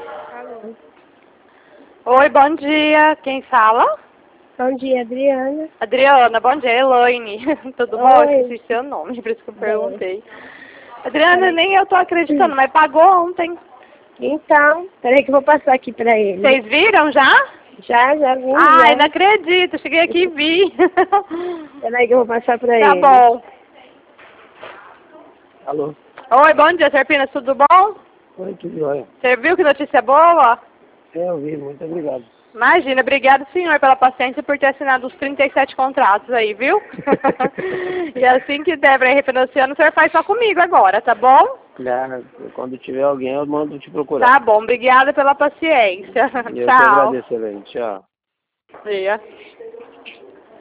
Alô. Oi, bom dia. Quem fala? Bom dia, Adriana. Adriana, bom dia. Elaine. Tudo bom? Oi. Eu esqueci seu nome, por isso que eu perguntei. Adriana, Peraí. nem eu tô acreditando, mas pagou ontem. Então, peraí que eu vou passar aqui pra ele. Vocês viram já? Já vi, Ai, já. não acredito. Cheguei aqui e vi. Peraí que eu vou passar pra Tá ele. bom. Alô? Oi, bom dia, Serpina. Tudo bom? Oi, tudo jóia? Você viu que notícia boa? Eu vi, muito obrigado. Imagina, obrigado, senhor, pela paciência e por ter assinado os 37 contratos aí, viu? E assim que der pra ir refinanciando, o senhor faz só comigo agora, tá bom? Claro, quando tiver alguém, eu mando te procurar. Tá bom, obrigada pela paciência. E eu que Tchau. agradeço, Helene. Tchau. Dia.